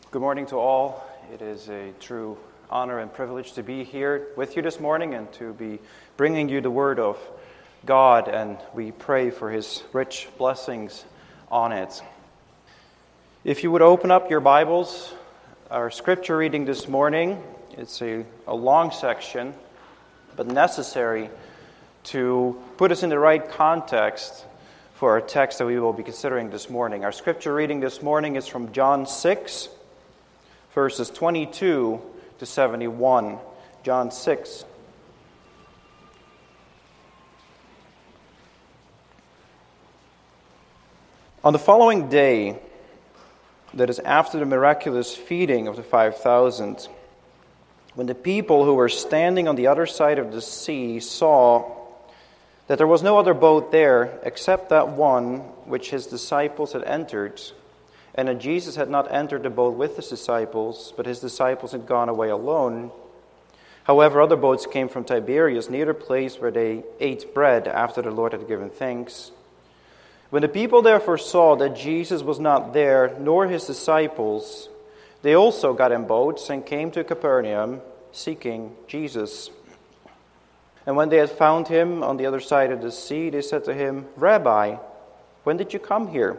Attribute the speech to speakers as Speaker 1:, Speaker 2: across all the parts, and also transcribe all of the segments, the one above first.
Speaker 1: Good morning to all. It is a true honor and privilege to be here with you this morning and to be bringing you the Word of God, and we pray for His rich blessings on it. If you would open up your Bibles, our scripture reading this morning, it's a long section, but necessary to put us in the right context for our text that we will be considering this morning. Our scripture reading this morning is from John 6, verses 22 to 71. John 6. On the following day, that is after the miraculous feeding of the 5,000, when the people who were standing on the other side of the sea saw that there was no other boat there except that one which his disciples had entered, and that Jesus had not entered the boat with his disciples, but his disciples had gone away alone. However, other boats came from Tiberias, near the place where they ate bread after the Lord had given thanks. When the people therefore saw that Jesus was not there, nor his disciples, they also got in boats and came to Capernaum, seeking Jesus. And when they had found him on the other side of the sea, they said to him, "Rabbi, when did you come here?"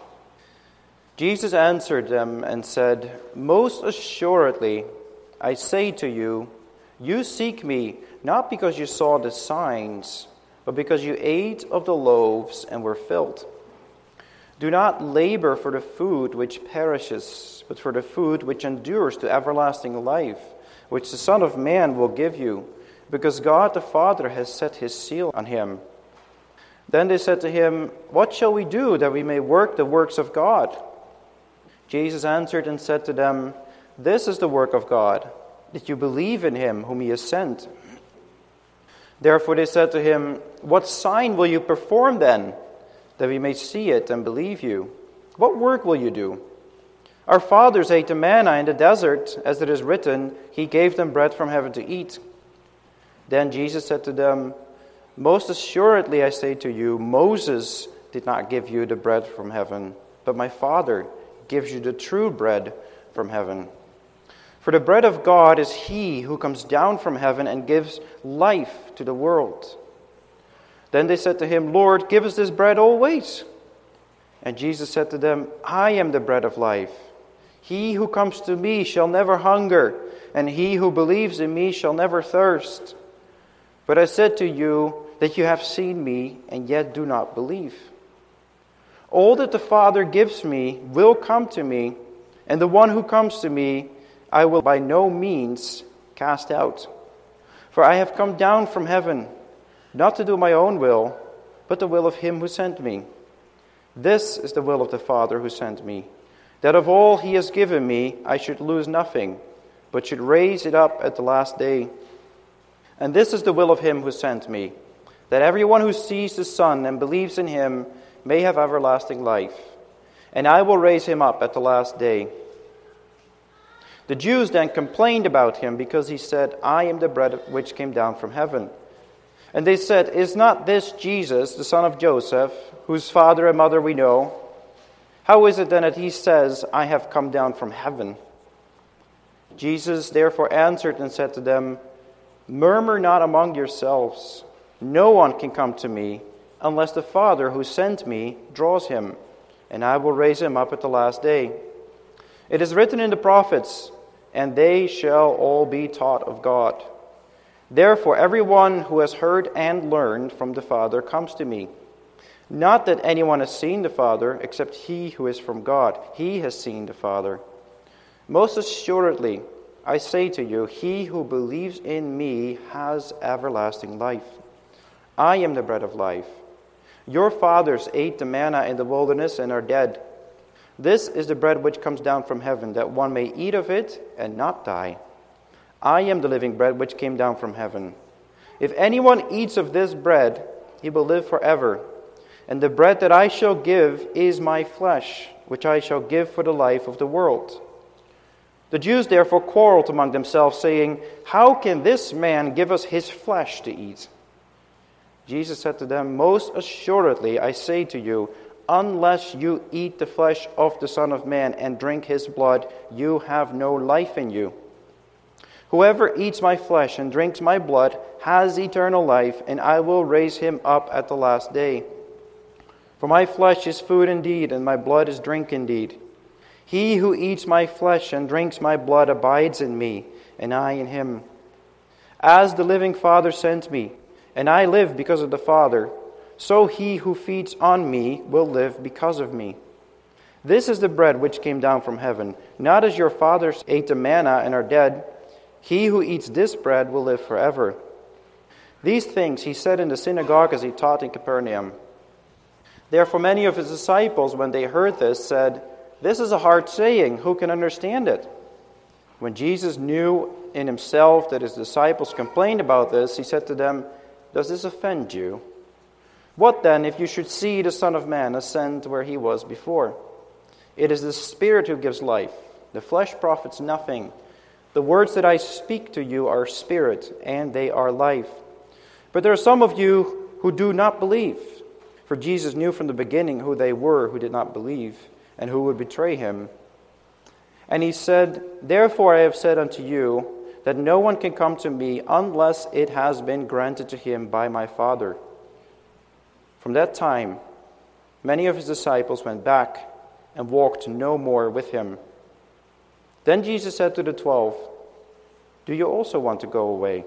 Speaker 1: Jesus answered them and said, "Most assuredly, I say to you, you seek me not because you saw the signs, but because you ate of the loaves and were filled. Do not labor for the food which perishes, but for the food which endures to everlasting life, which the Son of Man will give you, because God the Father has set his seal on him." Then they said to him, "What shall we do that we may work the works of God?" Jesus answered and said to them, "This is the work of God, that you believe in him whom he has sent." Therefore they said to him, "What sign will you perform then, that we may see it and believe you? What work will you do? Our fathers ate the manna in the desert, as it is written, he gave them bread from heaven to eat." Then Jesus said to them, "Most assuredly I say to you, Moses did not give you the bread from heaven, but my Father gives you the true bread from heaven. For the bread of God is he who comes down from heaven and gives life to the world." Then they said to him, "Lord, give us this bread always." And Jesus said to them, "I am the bread of life. He who comes to me shall never hunger, and he who believes in me shall never thirst. But I said to you that you have seen me, and yet do not believe. All that the Father gives me will come to me, and the one who comes to me I will by no means cast out. For I have come down from heaven, not to do my own will, but the will of him who sent me. This is the will of the Father who sent me, that of all he has given me I should lose nothing, but should raise it up at the last day. And this is the will of him who sent me, that everyone who sees the Son and believes in him may have everlasting life, and I will raise him up at the last day." The Jews then complained about him because he said, "I am the bread which came down from heaven." And they said, "Is not this Jesus, the son of Joseph, whose father and mother we know? How is it then that he says, 'I have come down from heaven'?" Jesus therefore answered and said to them, "Murmur not among yourselves. No one can come to me unless the Father who sent me draws him, and I will raise him up at the last day. It is written in the prophets, and they shall all be taught of God. Therefore everyone who has heard and learned from the Father comes to me. Not that anyone has seen the Father, except he who is from God. He has seen the Father. Most assuredly, I say to you, he who believes in me has everlasting life. I am the bread of life. Your fathers ate the manna in the wilderness and are dead. This is the bread which comes down from heaven, that one may eat of it and not die. I am the living bread which came down from heaven. If anyone eats of this bread, he will live forever. And the bread that I shall give is my flesh, which I shall give for the life of the world." The Jews therefore quarreled among themselves, saying, "How can this man give us his flesh to eat?" Jesus said to them, "Most assuredly I say to you, unless you eat the flesh of the Son of Man and drink his blood, you have no life in you. Whoever eats my flesh and drinks my blood has eternal life, and I will raise him up at the last day. For my flesh is food indeed, and my blood is drink indeed. He who eats my flesh and drinks my blood abides in me, and I in him. As the living Father sent me, and I live because of the Father, so he who feeds on me will live because of me. This is the bread which came down from heaven, not as your fathers ate the manna and are dead. He who eats this bread will live forever. These things he said in the synagogue as he taught in Capernaum. Therefore many of his disciples, when they heard this, said, "This is a hard saying. Who can understand it?" When Jesus knew in himself that his disciples complained about this, he said to them, "Does this offend you? What then if you should see the Son of Man ascend where he was before? It is the Spirit who gives life. The flesh profits nothing. The words that I speak to you are spirit, and they are life. But there are some of you who do not believe." For Jesus knew from the beginning who they were who did not believe, and who would betray him. And he said, "Therefore I have said unto you, that no one can come to me unless it has been granted to him by my Father." From that time, many of his disciples went back and walked no more with him. Then Jesus said to the 12, "Do you also want to go away?"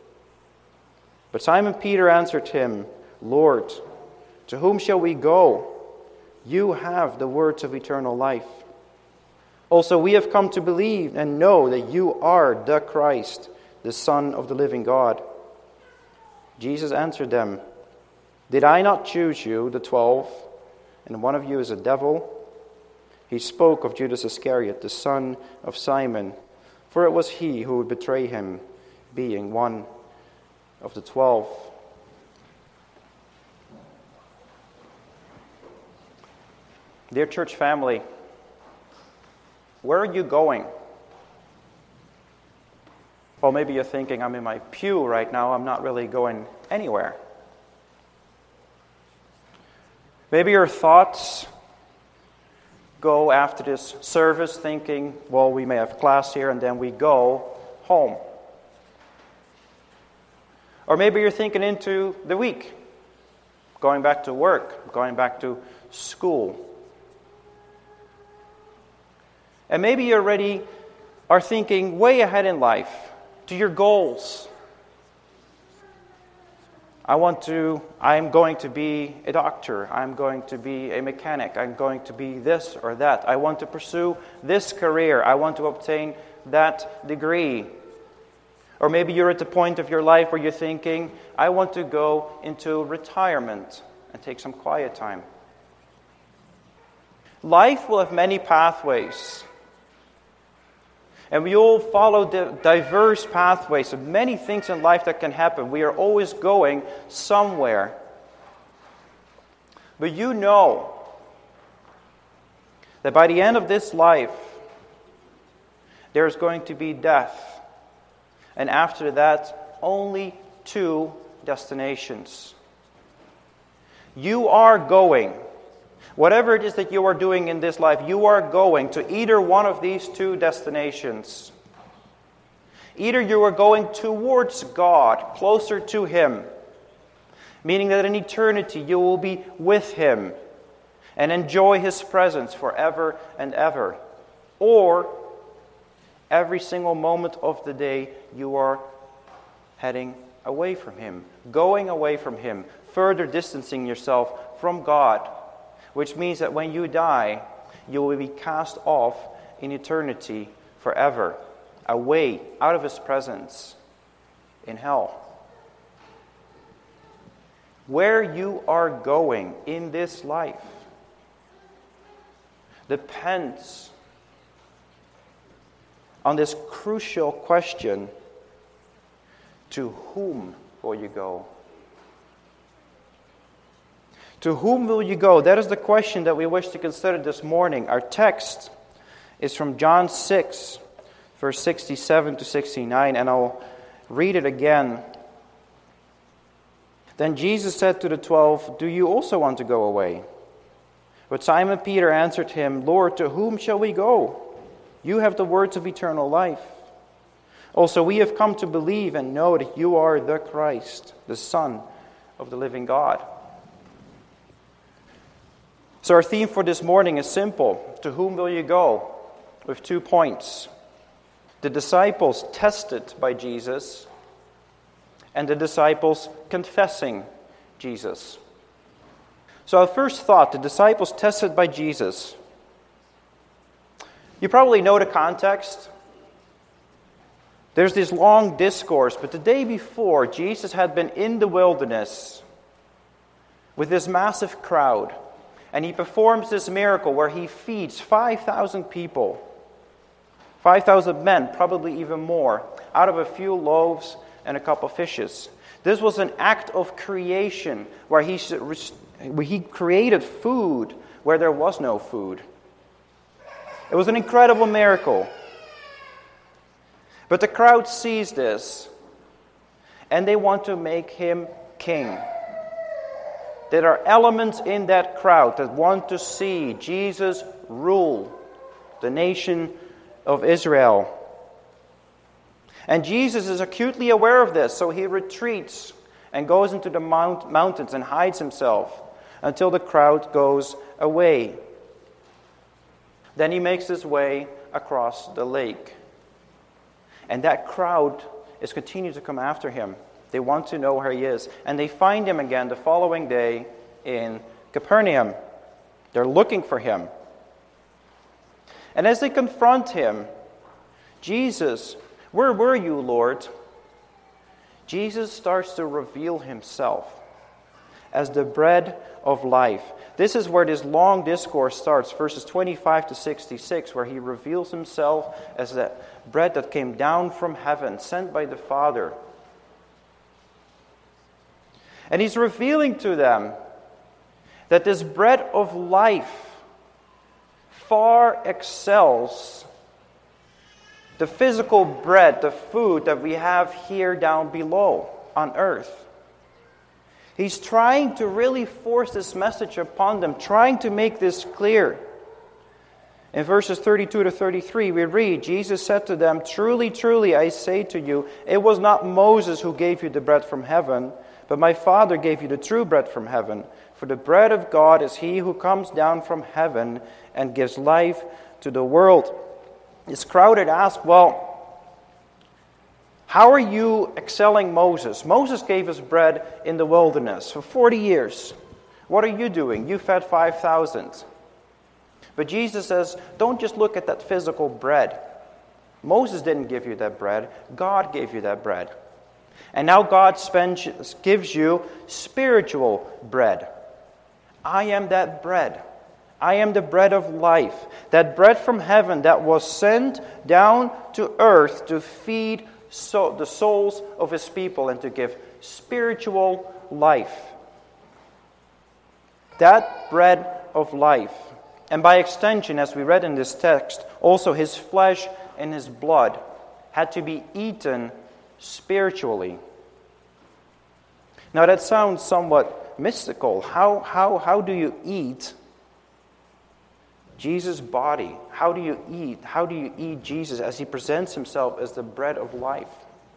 Speaker 1: But Simon Peter answered him, "Lord, to whom shall we go? You have the words of eternal life. Also we have come to believe and know that you are the Christ, the Son of the living God." Jesus answered them, "Did I not choose you, the 12, and one of you is a devil?" He spoke of Judas Iscariot, the son of Simon, for it was he who would betray him, being one of the 12. Dear church family, where are you going? Well, maybe you're thinking, I'm in my pew right now, I'm not really going anywhere. Maybe your thoughts go after this service thinking, well, we may have class here and then we go home. Or maybe you're thinking into the week, going back to work, going back to school. And maybe you already are thinking way ahead in life to your goals. I'm going to be a doctor. I'm going to be a mechanic. I'm going to be this or that. I want to pursue this career. I want to obtain that degree. Or maybe you're at the point of your life where you're thinking, I want to go into retirement and take some quiet time. Life will have many pathways. And we all follow the diverse pathways of many things in life that can happen. We are always going somewhere. But you know that by the end of this life, there's going to be death. And after that, only two destinations. You are going. Whatever it is that you are doing in this life, you are going to either one of these two destinations. Either you are going towards God, closer to Him, meaning that in eternity you will be with Him and enjoy His presence forever and ever. Or every single moment of the day you are heading away from Him, going away from Him, further distancing yourself from God. Which means that when you die, you will be cast off in eternity forever, away, out of His presence, in hell. Where you are going in this life depends on this crucial question, to whom will you go? To whom will you go? That is the question that we wish to consider this morning. Our text is from John 6, verse 67 to 69, and I'll read it again. Then Jesus said to the 12, "Do you also want to go away? But Simon Peter answered him, Lord, to whom shall we go? You have the words of eternal life. Also, we have come to believe and know that you are the Christ, the Son of the living God. So our theme for this morning is simple. To whom will you go? With 2 points. The disciples tested by Jesus and the disciples confessing Jesus. So our first thought, the disciples tested by Jesus. You probably know the context. There's this long discourse, but the day before, Jesus had been in the wilderness with this massive crowd, and he performs this miracle where he feeds 5,000 people, 5,000 men, probably even more, out of a few loaves and a couple of fishes. This was an act of creation where he created food where there was no food. It was an incredible miracle. But the crowd sees this, and they want to make him king. There are elements in that crowd that want to see Jesus rule the nation of Israel. And Jesus is acutely aware of this, so he retreats and goes into the mountains and hides himself until the crowd goes away. Then he makes his way across the lake. And that crowd is continuing to come after him. They want to know where he is. And they find him again the following day in Capernaum. They're looking for him. And as they confront him, Jesus, where were you, Lord? Jesus starts to reveal himself as the bread of life. This is where this long discourse starts, verses 25 to 66, where he reveals himself as the bread that came down from heaven, sent by the Father. And he's revealing to them that this bread of life far excels the physical bread, the food that we have here down below on earth. He's trying to really force this message upon them, trying to make this clear. In verses 32 to 33, we read, Jesus said to them, Truly, truly, I say to you, it was not Moses who gave you the bread from heaven, but my Father gave you the true bread from heaven. For the bread of God is he who comes down from heaven and gives life to the world. This crowd had asked, well, how are you excelling Moses? Moses gave us bread in the wilderness for 40 years. What are you doing? You fed 5,000. But Jesus says, don't just look at that physical bread. Moses didn't give you that bread. God gave you that bread. And now God gives you spiritual bread. I am that bread. I am the bread of life. That bread from heaven that was sent down to earth to feed the souls of his people and to give spiritual life. That bread of life. And by extension, as we read in this text, also his flesh and his blood had to be eaten spiritually. Now that sounds somewhat mystical. How do you eat Jesus' body? How do you eat Jesus as he presents himself as the bread of life?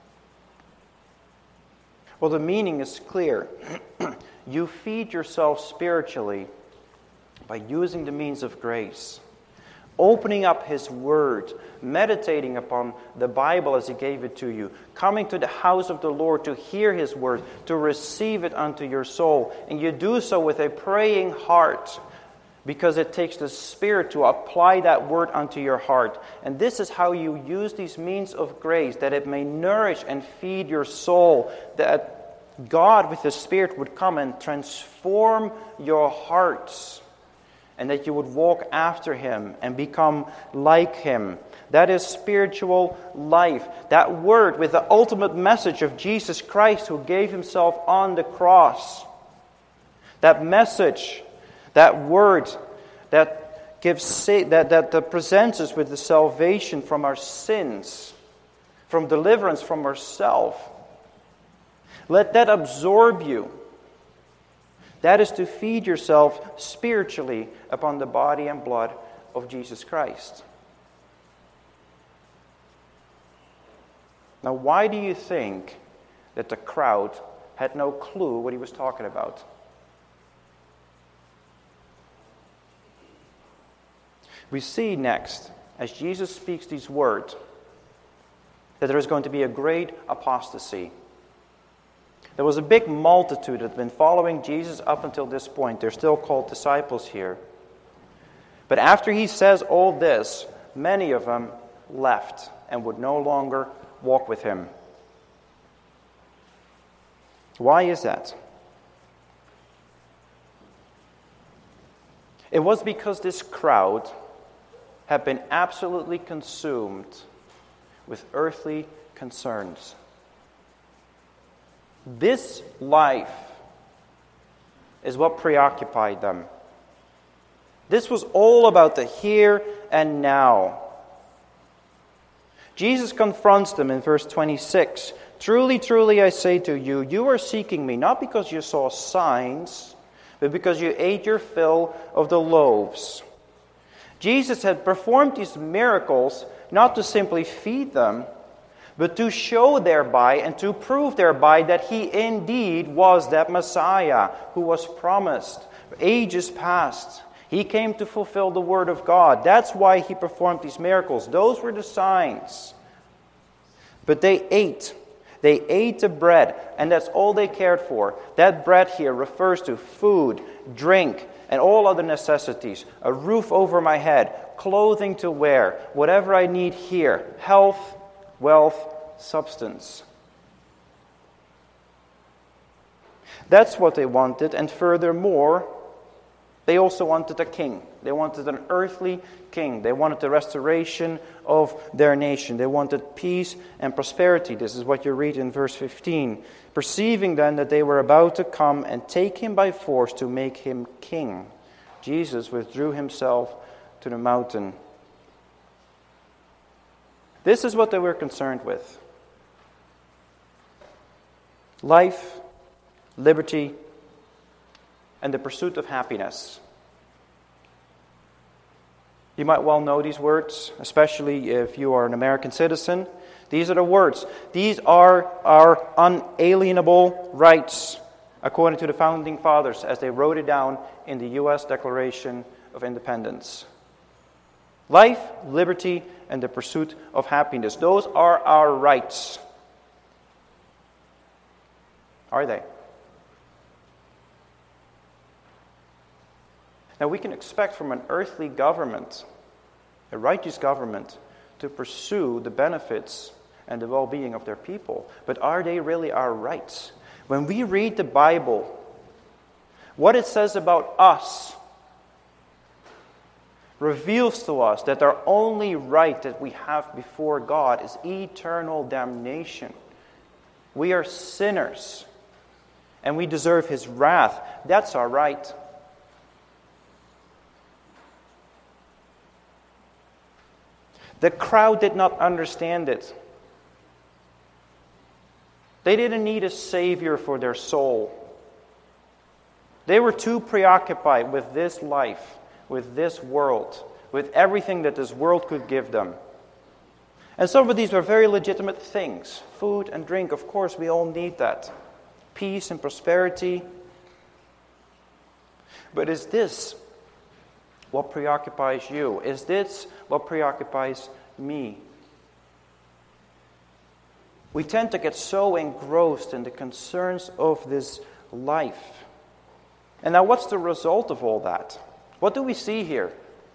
Speaker 1: Well, the meaning is clear. You feed yourself spiritually by using the means of grace, opening up his word, meditating upon the Bible as he gave it to you, coming to the house of the Lord to hear his word, to receive it unto your soul. And you do so with a praying heart, because it takes the Spirit to apply that word unto your heart. And this is how you use these means of grace, that it may nourish and feed your soul, that God with the Spirit would come and transform your hearts, and that you would walk after him and become like him. That is spiritual life. That word with the ultimate message of Jesus Christ who gave himself on the cross. That message, that word that presents us with the salvation from our sins, from deliverance from ourselves. Let that absorb you. That is to feed yourself spiritually upon the body and blood of Jesus Christ. Now, why do you think that the crowd had no clue what he was talking about? We see next, as Jesus speaks these words, that there is going to be a great apostasy. There was a big multitude that had been following Jesus up until this point. They're still called disciples here. But after he says all this, many of them left and would no longer walk with him. Why is that? It was because this crowd had been absolutely consumed with earthly concerns. This life is what preoccupied them. This was all about the here and now. Jesus confronts them in verse 26. Truly, truly, I say to you, you are seeking me not because you saw signs, but because you ate your fill of the loaves. Jesus had performed these miracles not to simply feed them, but to show thereby and to prove thereby that he indeed was that Messiah who was promised ages past. He came to fulfill the word of God. That's why he performed these miracles. Those were the signs. But they ate. They ate the bread, and that's all they cared for. That bread here refers to food, drink, and all other necessities. A roof over my head, clothing to wear, whatever I need here. Health, wealth, substance. That's what they wanted, and furthermore, they also wanted a king. They wanted an earthly king. They wanted the restoration of their nation. They wanted peace and prosperity. This is what you read in verse 15. Perceiving then that they were about to come and take him by force to make him king, Jesus withdrew himself to the mountain. This is what they were concerned with. Life, liberty, and the pursuit of happiness. You might well know these words, especially if you are an American citizen. These are the words. These are our unalienable rights, according to the Founding Fathers, as they wrote it down in the U.S. Declaration of Independence. Life, liberty, and the pursuit of happiness. Those are our rights. Are they? Now, we can expect from an earthly government, a righteous government, to pursue the benefits and the well-being of their people. But are they really our rights? When we read the Bible, what it says about us reveals to us that our only right that we have before God is eternal damnation. We are sinners, and we deserve His wrath. That's our right. The crowd did not understand it. They didn't need a savior for their soul. They were too preoccupied with this life, with this world, with everything that this world could give them. And some of these were very legitimate things. Food and drink, of course, we all need that. Peace and prosperity. But is this what preoccupies you? Is this what preoccupies me? We tend to get so engrossed in the concerns of this life. And now what's the result of all that? What do we see here?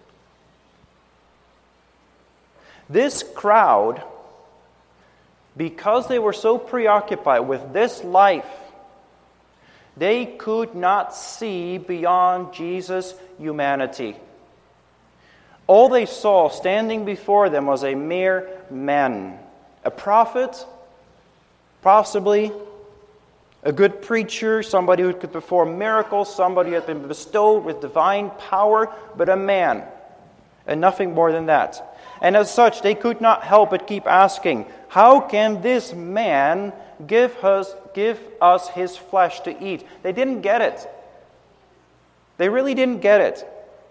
Speaker 1: This crowd, because they were so preoccupied with this life, they could not see beyond Jesus' humanity. All they saw standing before them was a mere man. A prophet, possibly a good preacher, somebody who could perform miracles, somebody who had been bestowed with divine power, but a man, and nothing more than that. And as such, they could not help but keep asking, how can this man give us his flesh to eat? They didn't get it. They really didn't get it.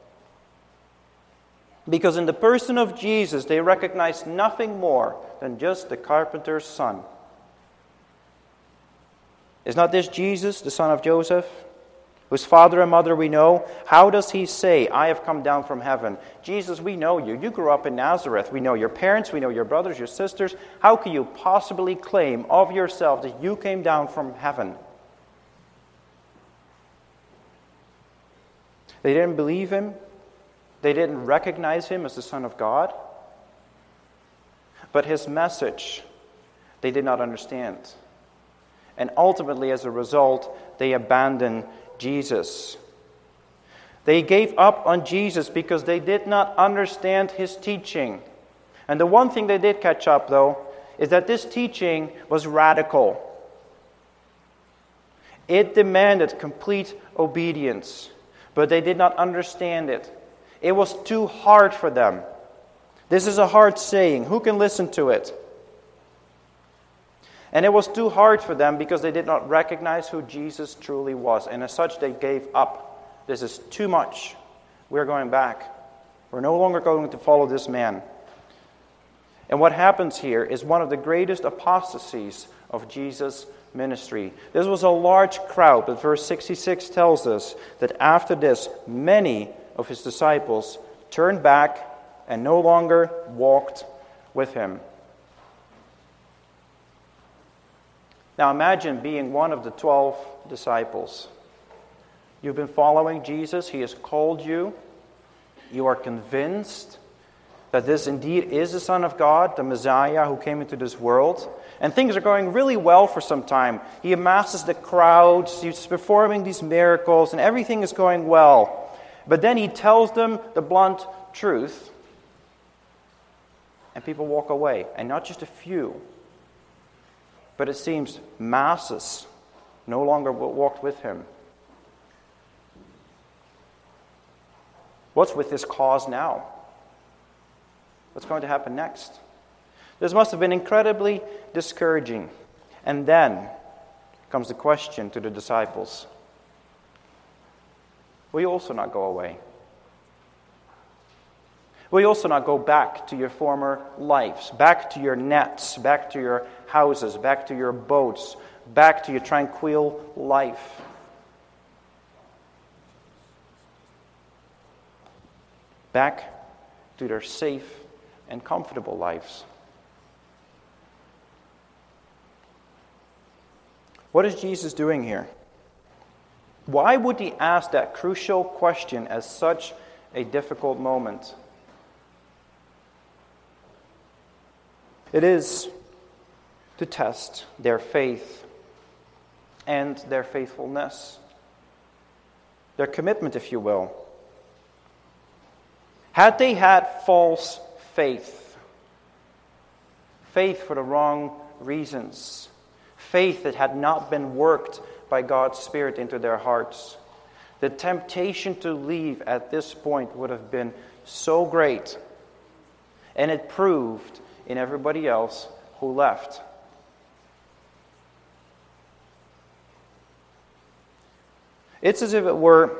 Speaker 1: Because in the person of Jesus, they recognized nothing more than just the carpenter's son. Is not this Jesus, the son of Joseph, whose father and mother we know? How does he say, I have come down from heaven? Jesus, we know you. You grew up in Nazareth. We know your parents. We know your brothers, your sisters. How can you possibly claim of yourself that you came down from heaven? They didn't believe him. They didn't recognize him as the Son of God. But his message, they did not understand. And ultimately, as a result, they abandoned Jesus. They gave up on Jesus because they did not understand his teaching. And the one thing they did catch up, though, is that this teaching was radical. It demanded complete obedience, but they did not understand it. It was too hard for them. This is a hard saying. Who can listen to it? And it was too hard for them because they did not recognize who Jesus truly was. And as such, they gave up. This is too much. We're going back. We're no longer going to follow this man. And what happens here is one of the greatest apostasies of Jesus' ministry. This was a large crowd, but verse 66 tells us that after this, many of his disciples turned back and no longer walked with him. Now imagine being one of the 12 disciples. You've been following Jesus. He has called you. You are convinced that this indeed is the Son of God, the Messiah who came into this world. And things are going really well for some time. He amasses the crowds. He's performing these miracles and everything is going well. But then he tells them the blunt truth. And people walk away. And not just a few. But it seems masses no longer walked with him. What's with this cause now? What's going to happen next? This must have been incredibly discouraging. And then comes the question to the disciples. Will you also not go away? Will you also not go back to your former lives, back to your nets, back to your houses, back to your boats, back to your tranquil life? Back to their safe and comfortable lives. What is Jesus doing here? Why would he ask that crucial question at such a difficult moment? It is to test their faith and their faithfulness. Their commitment, if you will. Had they had false faith, faith for the wrong reasons, faith that had not been worked by God's Spirit into their hearts, the temptation to leave at this point would have been so great, and it proved in everybody else who left. It's as if it were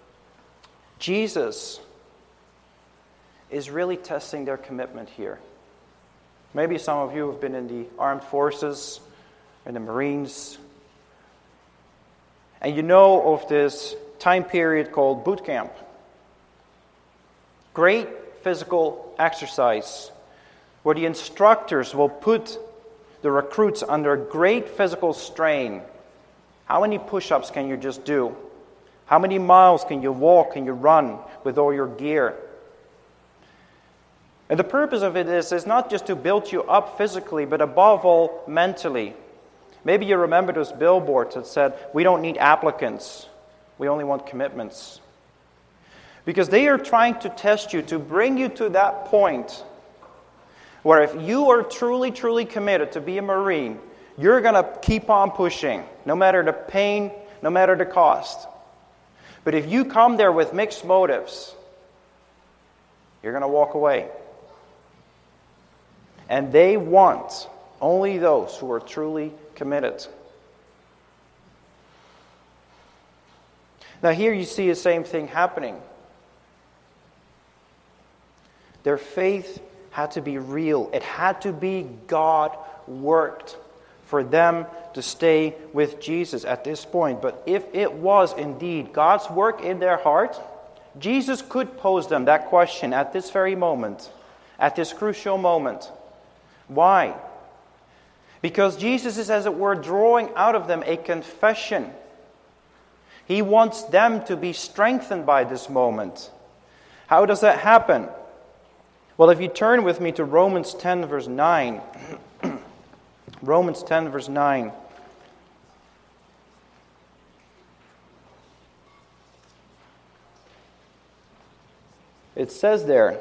Speaker 1: Jesus is really testing their commitment here. Maybe some of you have been in the armed forces, in the Marines, and you know of this time period called boot camp. Great physical exercise where the instructors will put the recruits under great physical strain. How many push-ups can you just do? How many miles can you walk, can you run with all your gear? And the purpose of it is not just to build you up physically, but above all, mentally. Maybe you remember those billboards that said, we don't need applicants, we only want commitments. Because they are trying to test you, to bring you to that point where if you are truly, truly committed to be a Marine, you're going to keep on pushing, no matter the pain, no matter the cost. But if you come there with mixed motives, you're going to walk away. And they want only those who are truly committed. Now here you see the same thing happening. Their faith had to be real. It had to be God worked for them to stay with Jesus at this point. But if it was indeed God's work in their heart, Jesus could pose them that question at this very moment, at this crucial moment. Why? Because Jesus is, as it were, drawing out of them a confession. He wants them to be strengthened by this moment. How does that happen? Well, if you turn with me to Romans 10, verse 9. Romans 10, verse 9. It says there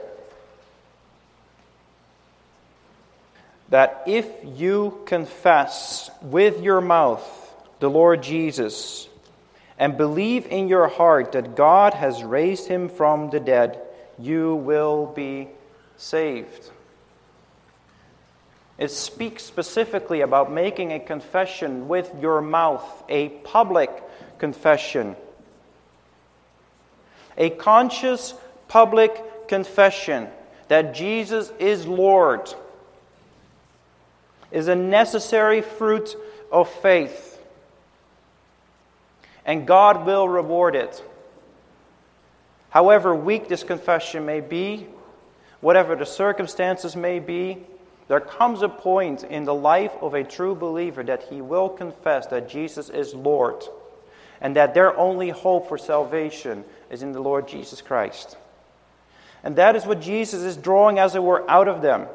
Speaker 1: that if you confess with your mouth the Lord Jesus and believe in your heart that God has raised him from the dead, you will be saved. It speaks specifically about making a confession with your mouth, a public confession. A conscious public confession that Jesus is Lord is a necessary fruit of faith. And God will reward it. However weak this confession may be, whatever the circumstances may be, there comes a point in the life of a true believer that he will confess that Jesus is Lord and that their only hope for salvation is in the Lord Jesus Christ. And that is what Jesus is drawing, as it were, out of them.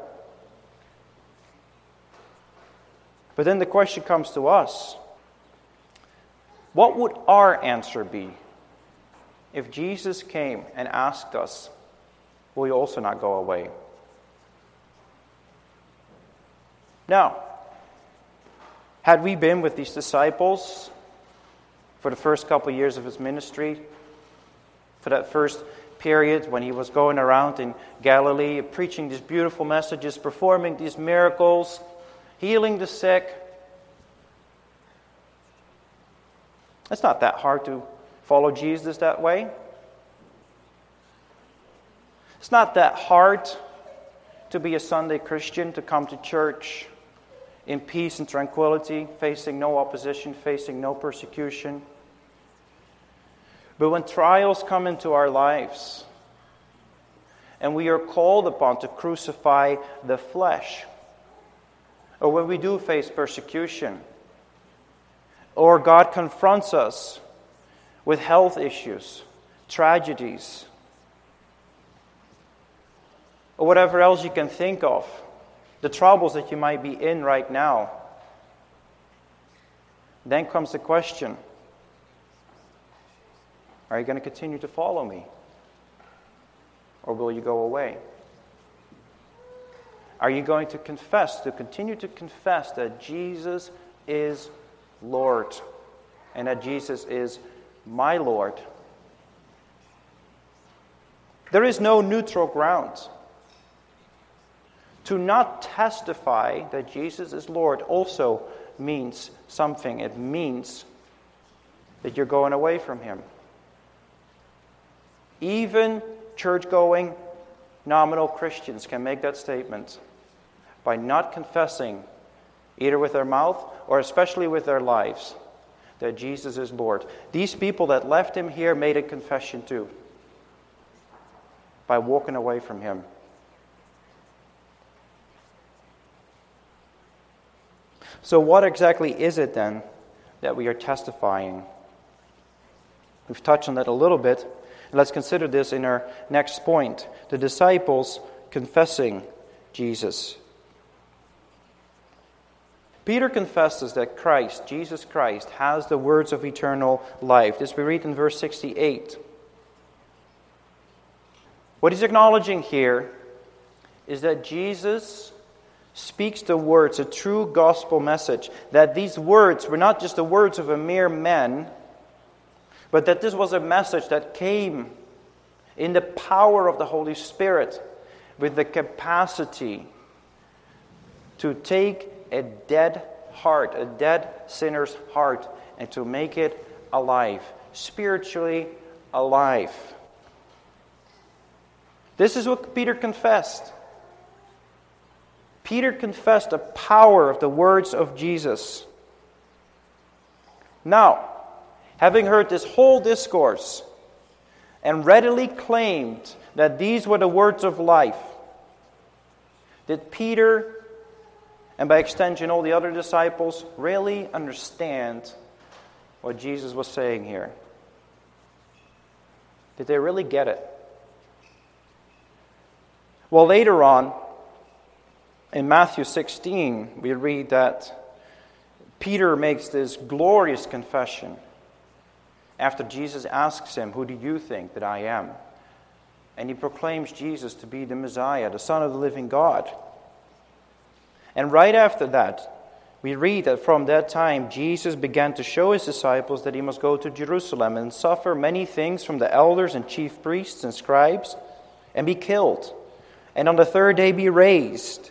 Speaker 1: But then the question comes to us. What would our answer be if Jesus came and asked us, will you also not go away? Now, had we been with these disciples for the first couple of years of his ministry, for that first period when he was going around in Galilee, preaching these beautiful messages, performing these miracles, healing the sick, it's not that hard to follow Jesus that way. It's not that hard to be a Sunday Christian, to come to church in peace and tranquility, facing no opposition, facing no persecution. But when trials come into our lives, and we are called upon to crucify the flesh, or when we do face persecution, or God confronts us with health issues, tragedies, or whatever else you can think of, the troubles that you might be in right now, then comes the question, are you going to continue to follow me? Or will you go away? Are you going to continue to confess that Jesus is Lord, and that Jesus is my Lord? There is no neutral ground. To not testify that Jesus is Lord also means something. It means that you're going away from him. Even church-going, nominal Christians can make that statement by not confessing, either with their mouth or especially with their lives, that Jesus is Lord. These people that left him here made a confession too, by walking away from him. So what exactly is it then that we are testifying? We've touched on that a little bit. Let's consider this in our next point. The disciples confessing Jesus. Peter confesses that Christ, Jesus Christ, has the words of eternal life. This we read in verse 68. What he's acknowledging here is that Jesus speaks the words, a true gospel message, that these words were not just the words of a mere man, but that this was a message that came in the power of the Holy Spirit with the capacity to take a dead heart, a dead sinner's heart, and to make it alive, spiritually alive. This is what Peter confessed. Peter confessed the power of the words of Jesus. Now, having heard this whole discourse and readily claimed that these were the words of life, did Peter, and by extension all the other disciples, really understand what Jesus was saying here? Did they really get it? Well, later on, in Matthew 16, we read that Peter makes this glorious confession after Jesus asks him, "Who do you think that I am?" And he proclaims Jesus to be the Messiah, the Son of the living God. And right after that, we read that from that time, Jesus began to show his disciples that he must go to Jerusalem and suffer many things from the elders and chief priests and scribes, and be killed, and on the third day be raised.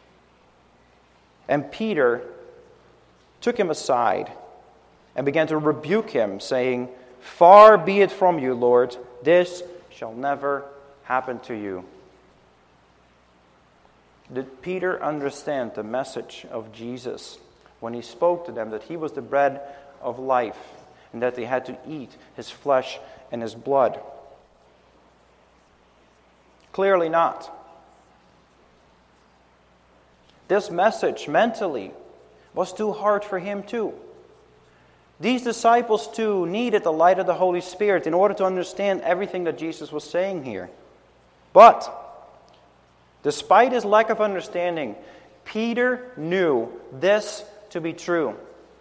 Speaker 1: And Peter took him aside and began to rebuke him, saying, "Far be it from you, Lord, this shall never happen to you." Did Peter understand the message of Jesus when he spoke to them that he was the bread of life and that they had to eat his flesh and his blood? Clearly not. This message mentally was too hard for him too. These disciples too needed the light of the Holy Spirit in order to understand everything that Jesus was saying here. But despite his lack of understanding, Peter knew this to be true.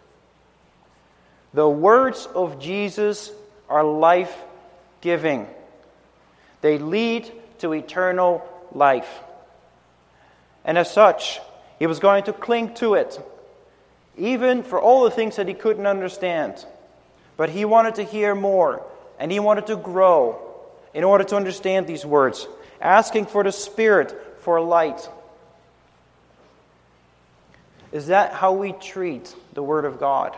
Speaker 1: The words of Jesus are life-giving. They lead to eternal life. And as such, he was going to cling to it, even for all the things that he couldn't understand. But he wanted to hear more, and he wanted to grow in order to understand these words, asking for the Spirit for light. Is that how we treat the Word of God?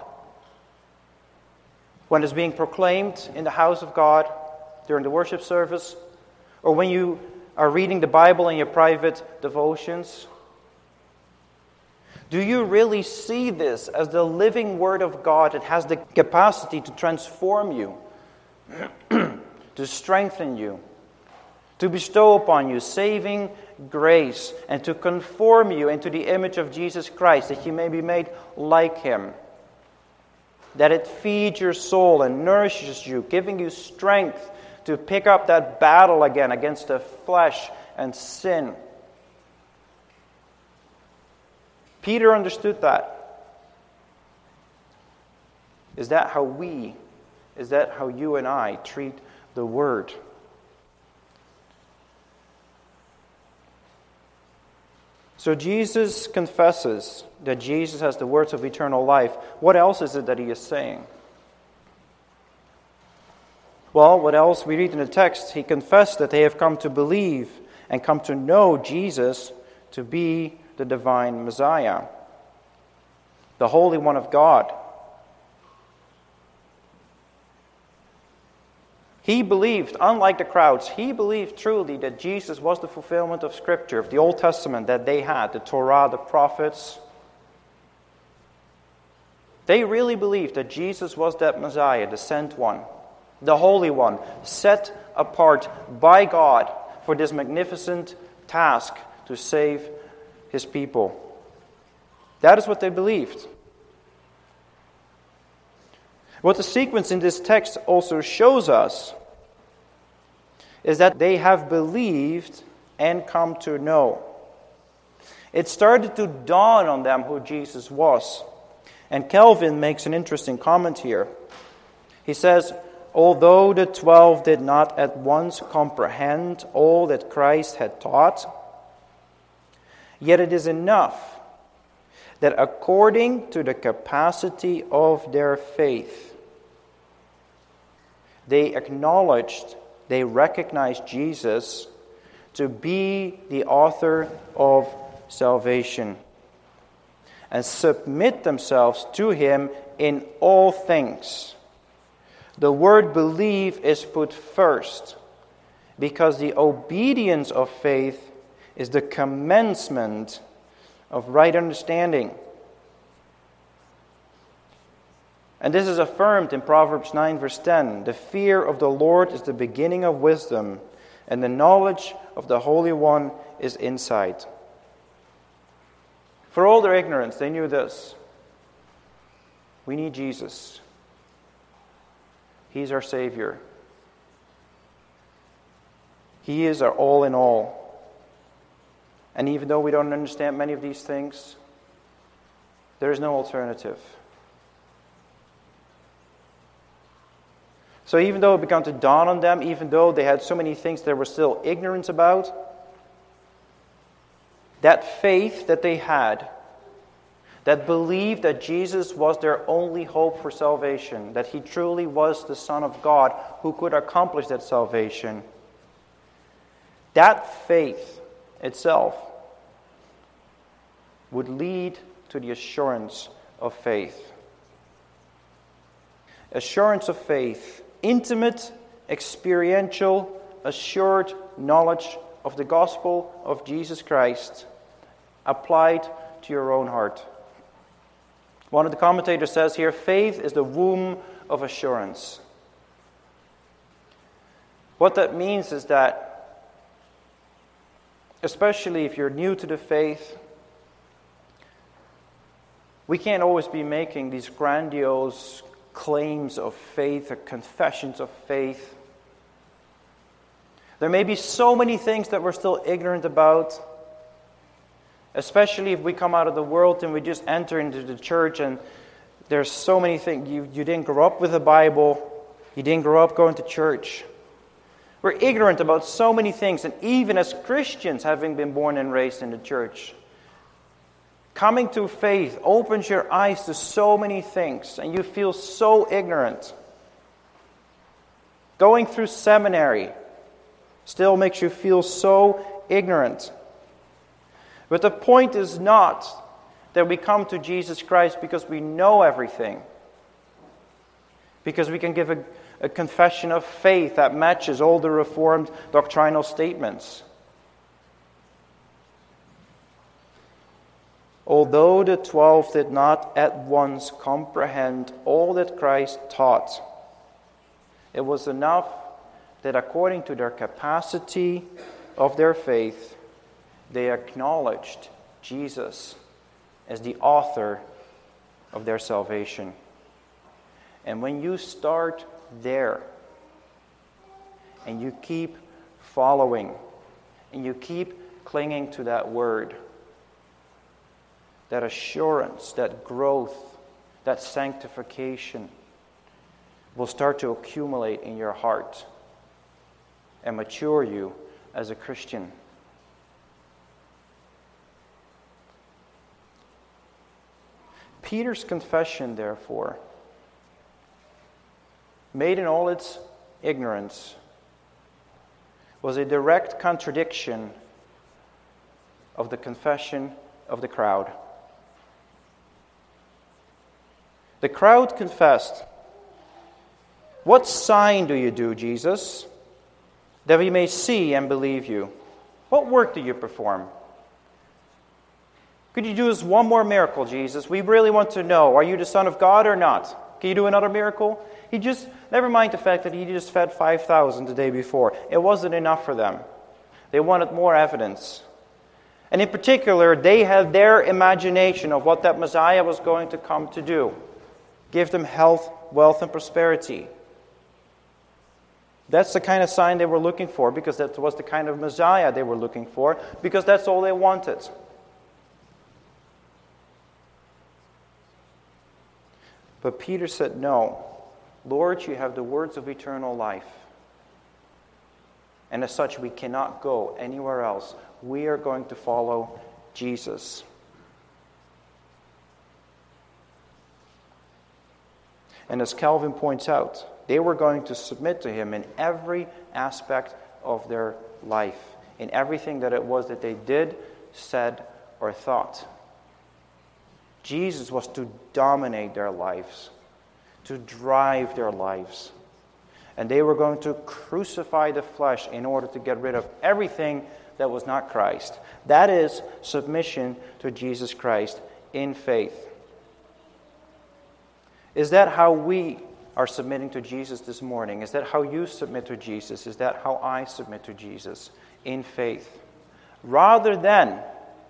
Speaker 1: When it's being proclaimed in the house of God during the worship service, or when you are reading the Bible in your private devotions? Do you really see this as the living Word of God that has the capacity to transform you, to strengthen you, to bestow upon you saving grace, and to conform you into the image of Jesus Christ, that you may be made like Him? That it feeds your soul and nourishes you, giving you strength to pick up that battle again against the flesh and sin. Peter understood that. Is that how you and I treat the Word? So Jesus confesses that Jesus has the words of eternal life. What else is it that he is saying? Well, what else? We read in the text, he confessed that they have come to believe and come to know Jesus to be the divine Messiah, the Holy One of God. He believed, unlike the crowds, he believed truly that Jesus was the fulfillment of Scripture, of the Old Testament that they had, the Torah, the prophets. They really believed that Jesus was that Messiah, the sent one, the Holy One, set apart by God for this magnificent task to save His people. That is what they believed. What the sequence in this text also shows us is that they have believed and come to know. It started to dawn on them who Jesus was. And Calvin makes an interesting comment here. He says, although the 12 did not at once comprehend all that Christ had taught, yet it is enough that according to the capacity of their faith, they acknowledged, they recognized Jesus to be the author of salvation and submit themselves to Him in all things, The word believe is put first because the obedience of faith is the commencement of right understanding. And this is affirmed in Proverbs 9 verse 10. The fear of the Lord is the beginning of wisdom, and the knowledge of the Holy One is insight. For all their ignorance, they knew this. We need Jesus. He's our Savior. He is our all in all. And even though we don't understand many of these things, there is no alternative. So even though it began to dawn on them, even though they had so many things they were still ignorant about, that faith that they had, that belief that Jesus was their only hope for salvation, that He truly was the Son of God who could accomplish that salvation, that faith itself would lead to the assurance of faith. Assurance of faith, intimate, experiential, assured knowledge of the gospel of Jesus Christ applied to your own heart. One of the commentators says here, faith is the womb of assurance. What that means is that, especially if you're new to the faith, we can't always be making these grandiose claims of faith or confessions of faith. There may be so many things that we're still ignorant about, especially if we come out of the world and we just enter into the church and there's so many things. You didn't grow up with the Bible. You didn't grow up going to church. We're ignorant about so many things, and even as Christians, having been born and raised in the church, coming to faith opens your eyes to so many things, and you feel so ignorant. Going through seminary still makes you feel so ignorant. But the point is not that we come to Jesus Christ because we know everything, because we can give a confession of faith that matches all the Reformed doctrinal statements. Although the 12 did not at once comprehend all that Christ taught, it was enough that according to their capacity of their faith, they acknowledged Jesus as the author of their salvation. And when you start there, and you keep following, and you keep clinging to that word, that assurance, that growth, that sanctification will start to accumulate in your heart and mature you as a Christian. Peter's confession, therefore, made in all its ignorance, was a direct contradiction of the confession of the crowd. The crowd confessed, "What sign do you do, Jesus, that we may see and believe you? What work do you perform? Could you do us one more miracle, Jesus? We really want to know, are you the Son of God or not? Can you do another miracle?" Never mind the fact that he just fed 5,000 the day before. It wasn't enough for them. They wanted more evidence. And in particular, they had their imagination of what that Messiah was going to come to do. Give them health, wealth, and prosperity. That's the kind of sign they were looking for, because that was the kind of Messiah they were looking for, because that's all they wanted. But Peter said, "No, Lord, you have the words of eternal life. And as such, we cannot go anywhere else. We are going to follow Jesus." And as Calvin points out, they were going to submit to him in every aspect of their life, in everything that it was that they did, said, or thought. Jesus was to dominate their lives, to drive their lives. And they were going to crucify the flesh in order to get rid of everything that was not Christ. That is submission to Jesus Christ in faith. Is that how we are submitting to Jesus this morning? Is that how you submit to Jesus? Is that how I submit to Jesus? In faith. Rather than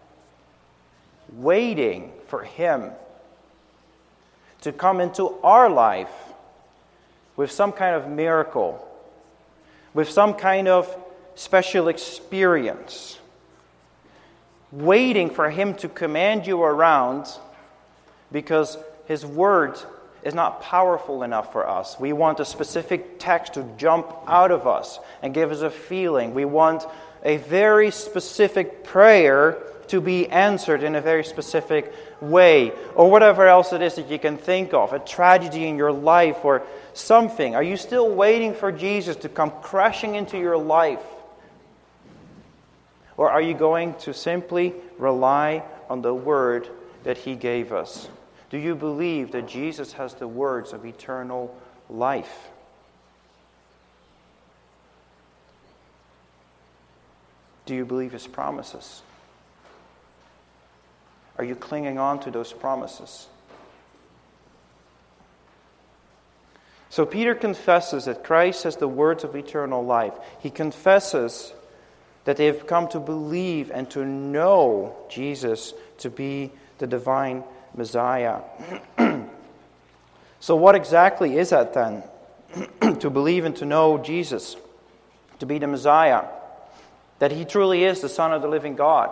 Speaker 1: waiting for Him to come into our life with some kind of miracle, with some kind of special experience, waiting for Him to command you around because His Word is not powerful enough for us. We want a specific text to jump out of us and give us a feeling. We want a very specific prayer to be answered in a very specific way, or whatever else it is that you can think of, a tragedy in your life or something. Are you still waiting for Jesus to come crashing into your life? Or are you going to simply rely on the Word that He gave us? Do you believe that Jesus has the words of eternal life? Do you believe His promises? Are you clinging on to those promises? So Peter confesses that Christ has the words of eternal life. He confesses that they have come to believe and to know Jesus to be the divine Messiah. So what exactly is that then? To believe and to know Jesus, to be the Messiah, that He truly is the Son of the living God,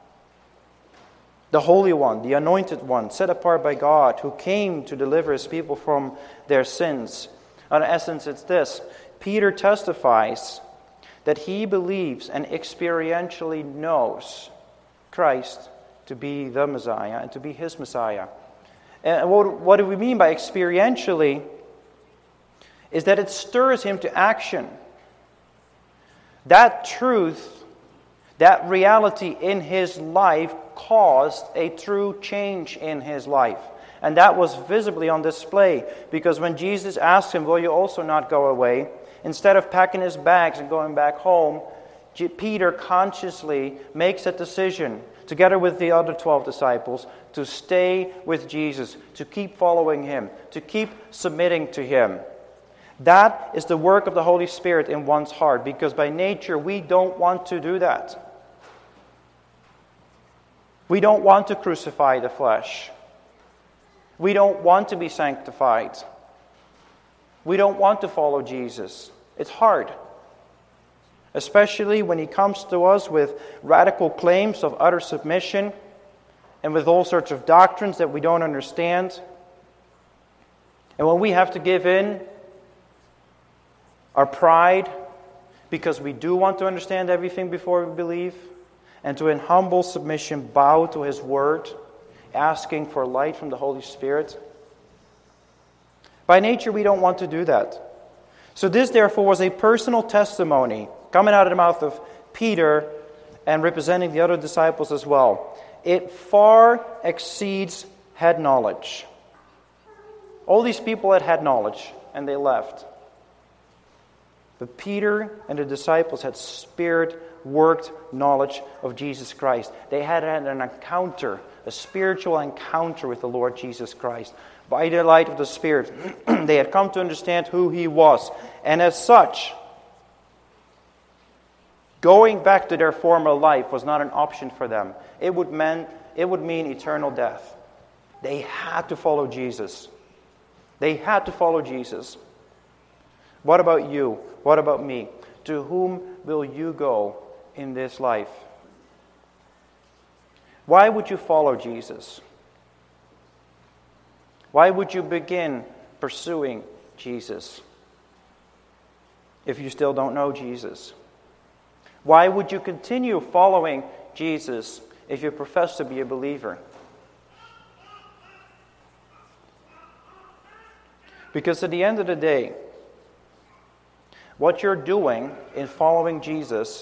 Speaker 1: the Holy One, the Anointed One, set apart by God, who came to deliver His people from their sins. In essence, it's this. Peter testifies that he believes and experientially knows Christ to be the Messiah and to be His Messiah. And what do we mean by experientially? Is that it stirs him to action. That truth, that reality in his life caused a true change in his life. And that was visibly on display, because when Jesus asked him, "Will you also not go away?" instead of packing his bags and going back home, Peter consciously makes a decision, together with the other 12 disciples, to stay with Jesus, to keep following Him, to keep submitting to Him. That is the work of the Holy Spirit in one's heart, because by nature we don't want to do that. We don't want to crucify the flesh. We don't want to be sanctified. We don't want to follow Jesus. It's hard. Especially when He comes to us with radical claims of utter submission and with all sorts of doctrines that we don't understand. And when we have to give in our pride because we do want to understand everything before we believe, and to in humble submission bow to His Word, asking for light from the Holy Spirit. By nature, we don't want to do that. So this, therefore, was a personal testimony coming out of the mouth of Peter and representing the other disciples as well. It far exceeds head knowledge. All these people had knowledge, and they left. But Peter and the disciples had Spirit-worked knowledge of Jesus Christ. They had an encounter, a spiritual encounter with the Lord Jesus Christ. By the light of the Spirit, they had come to understand who He was. And as such, going back to their former life was not an option for them. It would mean eternal death. They had to follow Jesus. They had to follow Jesus. What about you? What about me? To whom will you go in this life? Why would you follow Jesus? Why would you begin pursuing Jesus if you still don't know Jesus? Why would you continue following Jesus if you profess to be a believer? Because at the end of the day, what you're doing in following Jesus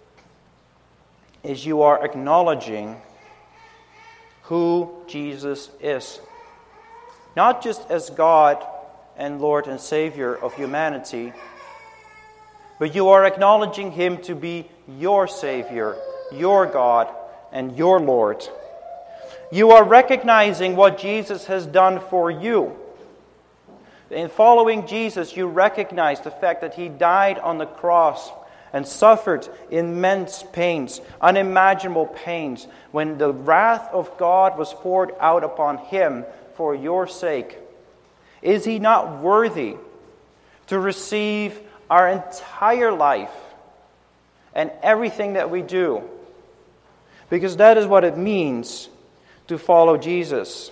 Speaker 1: is you are acknowledging who Jesus is. Not just as God and Lord and Savior of humanity, but you are acknowledging Him to be your Savior, your God, and your Lord. You are recognizing what Jesus has done for you. In following Jesus, you recognize the fact that He died on the cross and suffered immense pains, unimaginable pains, when the wrath of God was poured out upon Him for your sake. Is He not worthy to receive our entire life and everything that we do? Because that is what it means to follow Jesus.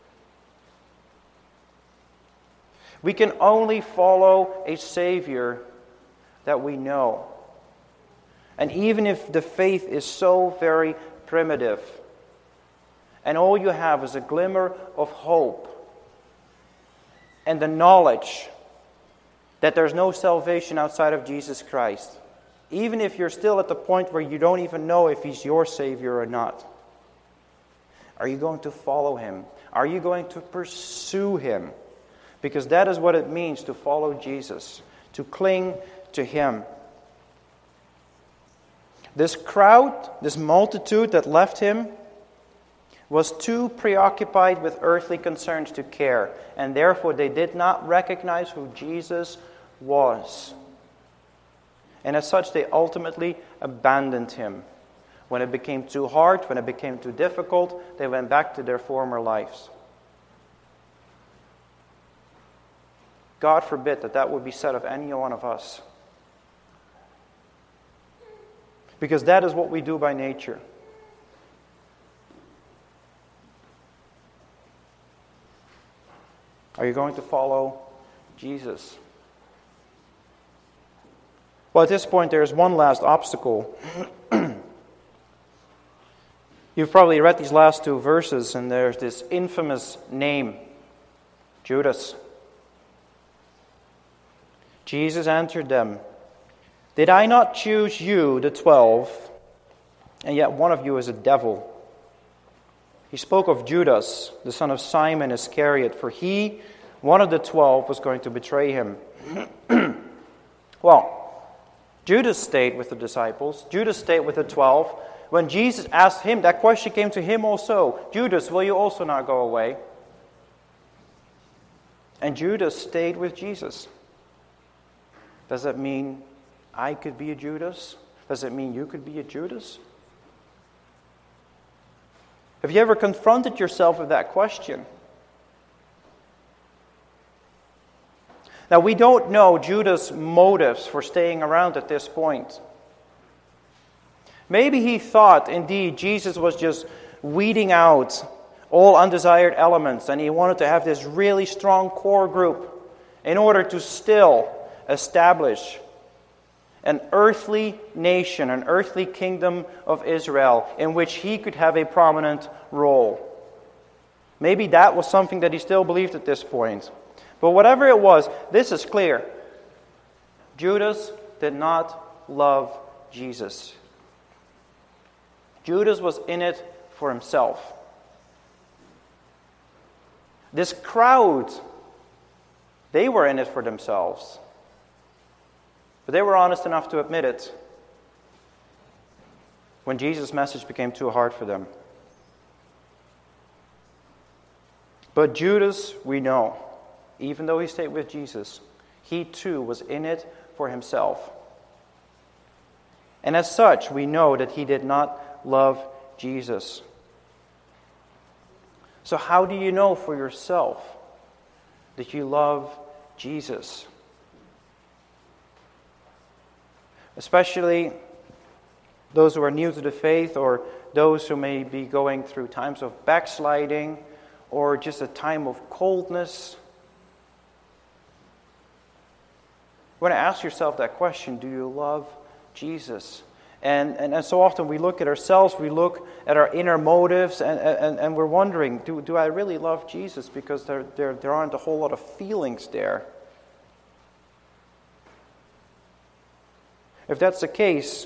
Speaker 1: We can only follow a Savior that we know. And even if the faith is so very primitive, and all you have is a glimmer of hope and the knowledge that there's no salvation outside of Jesus Christ, even if you're still at the point where you don't even know if He's your Savior or not, are you going to follow Him? Are you going to pursue Him? Because that is what it means to follow Jesus, to cling to Him. This crowd, this multitude that left Him, was too preoccupied with earthly concerns to care, and therefore they did not recognize who Jesus was. And as such, they ultimately abandoned Him. When it became too hard, when it became too difficult, they went back to their former lives. God forbid that would be said of any one of us. Because that is what we do by nature. Are you going to follow Jesus? Well, at this point, there is one last obstacle. You've probably read these last two verses, and there's this infamous name, Judas. Jesus answered them, "Did I not choose you, the 12, and yet one of you is a devil?" He spoke of Judas, the son of Simon Iscariot, for he, one of the 12, was going to betray Him. Well, Judas stayed with the disciples. Judas stayed with the 12. When Jesus asked him, that question came to him also. "Judas, will you also not go away?" And Judas stayed with Jesus. Does that mean I could be a Judas? Does it mean you could be a Judas? Have you ever confronted yourself with that question? Now, we don't know Judas' motives for staying around at this point. Maybe he thought, indeed, Jesus was just weeding out all undesired elements, and he wanted to have this really strong core group in order to still establish an earthly nation, an earthly kingdom of Israel, in which he could have a prominent role. Maybe that was something that he still believed at this point. But whatever it was, this is clear. Judas did not love Jesus. Judas was in it for himself. This crowd, they were in it for themselves. But they were honest enough to admit it when Jesus' message became too hard for them. But Judas, we know, even though he stayed with Jesus, he too was in it for himself. And as such, we know that he did not love Jesus. So how do you know for yourself that you love Jesus? Especially those who are new to the faith, or those who may be going through times of backsliding, or just a time of coldness. You want to ask yourself that question: do you love Jesus? And so often we look at ourselves, we look at our inner motives, and we're wondering, do I really love Jesus? Because there aren't a whole lot of feelings there. If that's the case,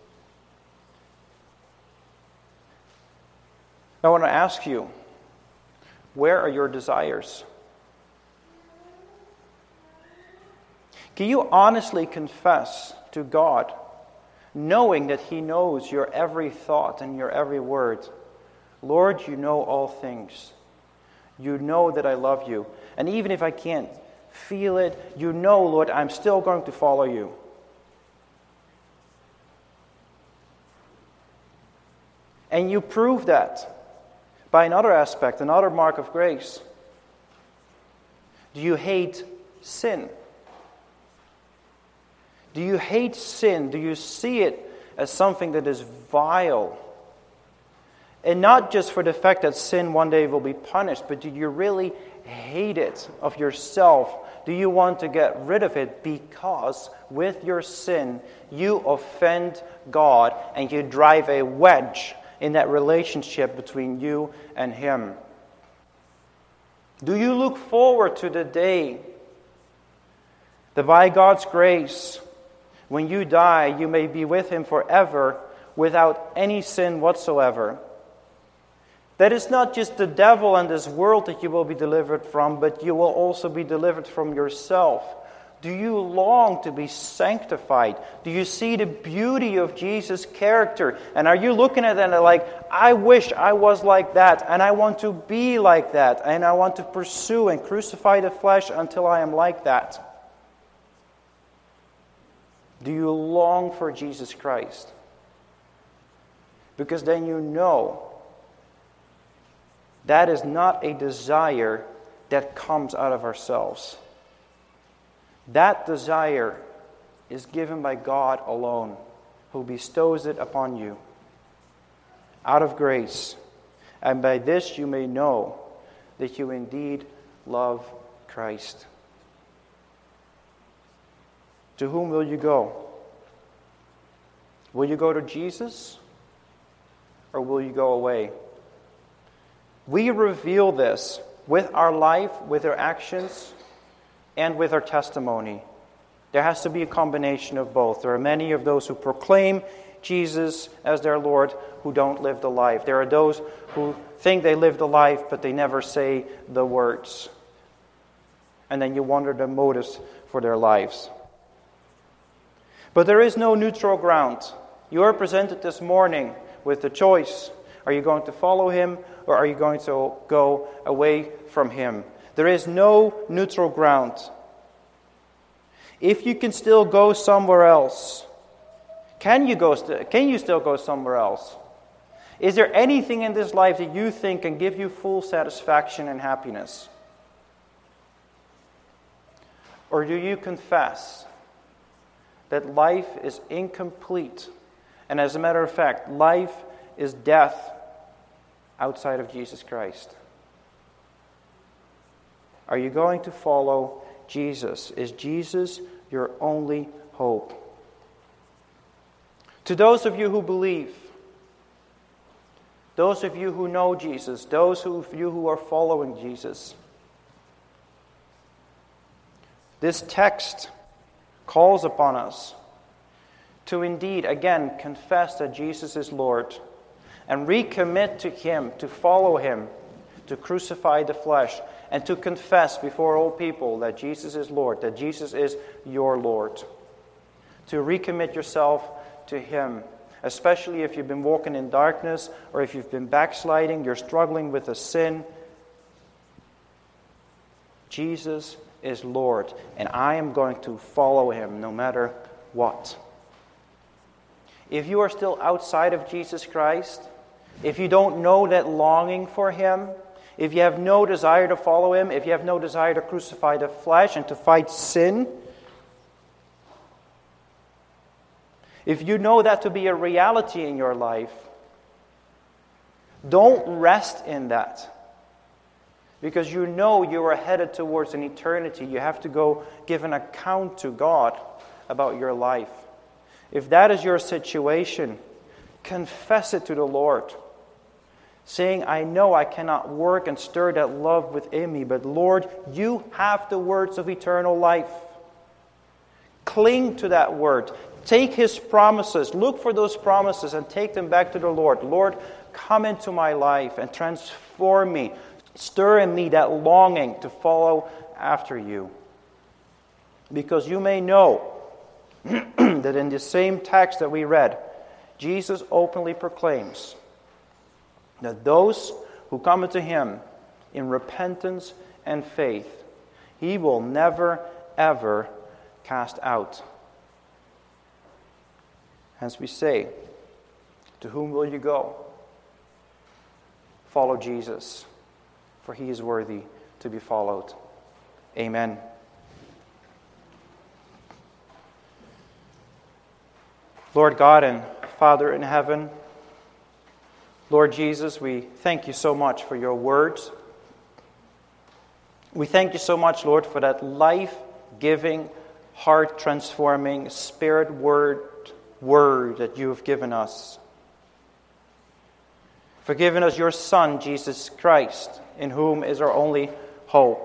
Speaker 1: I want to ask you, where are your desires? Can you honestly confess to God, knowing that He knows your every thought and your every word? Lord, you know all things. You know that I love you. And even if I can't feel it, you know, Lord, I'm still going to follow you. And you prove that by another aspect, another mark of grace. Do you hate sin? Do you hate sin? Do you see it as something that is vile? And not just for the fact that sin one day will be punished, but do you really hate it of yourself? Do you want to get rid of it because with your sin you offend God and you drive a wedge in that relationship between you and Him? Do you look forward to the day that by God's grace, when you die, you may be with Him forever without any sin whatsoever? That is not just the devil and this world that you will be delivered from, but you will also be delivered from yourself. Do you long to be sanctified? Do you see the beauty of Jesus' character? And are you looking at that like, I wish I was like that, and I want to be like that, and I want to pursue and crucify the flesh until I am like that? Do you long for Jesus Christ? Because then you know that is not a desire that comes out of ourselves. That desire is given by God alone, who bestows it upon you out of grace. And by this you may know that you indeed love Christ. To whom will you go? Will you go to Jesus, or will you go away? We reveal this with our life, with our actions, and with our testimony. There has to be a combination of both. There are many of those who proclaim Jesus as their Lord who don't live the life. There are those who think they live the life, but they never say the words. And then you wonder the motives for their lives. But there is no neutral ground. You are presented this morning with the choice. Are you going to follow Him, or are you going to go away from Him? There is no neutral ground. If you can still go somewhere else, can you still go somewhere else? Is there anything in this life that you think can give you full satisfaction and happiness? Or do you confess that life is incomplete, and as a matter of fact, life is death outside of Jesus Christ? Are you going to follow Jesus? Is Jesus your only hope? To those of you who believe, those of you who know Jesus, those of you who are following Jesus, this text calls upon us to indeed, again, confess that Jesus is Lord and recommit to Him, to follow Him, to crucify the flesh, and to confess before all people that Jesus is Lord, that Jesus is your Lord. To recommit yourself to Him, especially if you've been walking in darkness or if you've been backsliding, you're struggling with a sin. Jesus is Lord, and I am going to follow Him no matter what. If you are still outside of Jesus Christ, if you don't know that longing for Him, if you have no desire to follow Him, if you have no desire to crucify the flesh and to fight sin, if you know that to be a reality in your life, don't rest in that. Because you know you are headed towards an eternity. You have to go give an account to God about your life. If that is your situation, confess it to the Lord, saying, I know I cannot work and stir that love within me, but Lord, you have the words of eternal life. Cling to that word. Take His promises. Look for those promises and take them back to the Lord. Lord, come into my life and transform me. Stir in me that longing to follow after you. Because you may know that in the same text that we read, Jesus openly proclaims that those who come unto him in repentance and faith, he will never, ever cast out. Hence we say, to whom will you go? Follow Jesus, for he is worthy to be followed. Amen. Lord God and Father in heaven, Lord Jesus, we thank you so much for your words. We thank you so much, Lord, for that life-giving, heart-transforming, spirit word that you have given us. For giving us your Son, Jesus Christ, in whom is our only hope.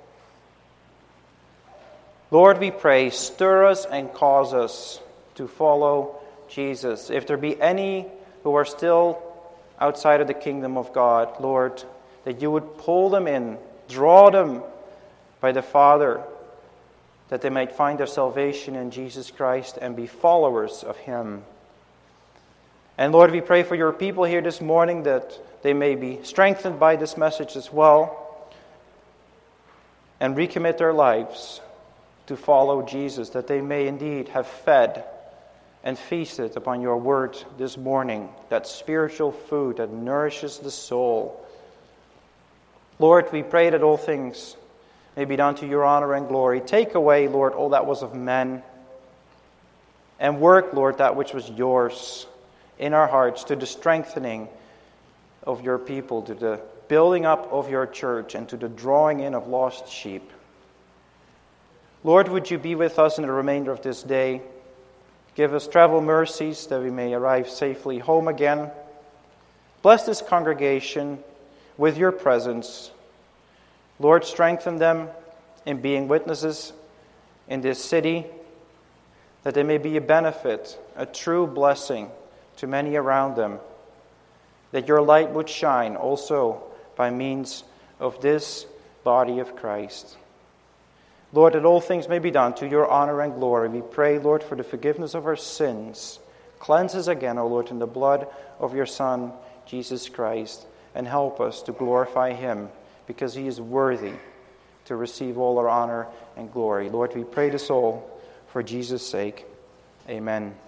Speaker 1: Lord, we pray, stir us and cause us to follow Jesus. If there be any who are still outside of the kingdom of God, Lord, that you would pull them in, draw them by the Father, that they might find their salvation in Jesus Christ and be followers of him. And Lord, we pray for your people here this morning that they may be strengthened by this message as well and recommit their lives to follow Jesus, that they may indeed have fed and feasted upon your word this morning, that spiritual food that nourishes the soul. Lord, we pray that all things may be done to your honor and glory. Take away, Lord, all that was of men, and work, Lord, that which was yours in our hearts, to the strengthening of your people, to the building up of your church, and to the drawing in of lost sheep. Lord, would you be with us in the remainder of this day? Give us travel mercies that we may arrive safely home again. Bless this congregation with your presence. Lord, strengthen them in being witnesses in this city, that they may be a benefit, a true blessing to many around them, that your light would shine also by means of this body of Christ. Lord, that all things may be done to your honor and glory. We pray, Lord, for the forgiveness of our sins. Cleanse us again, O Lord, in the blood of your Son, Jesus Christ, and help us to glorify him, because he is worthy to receive all our honor and glory. Lord, we pray this all for Jesus' sake. Amen.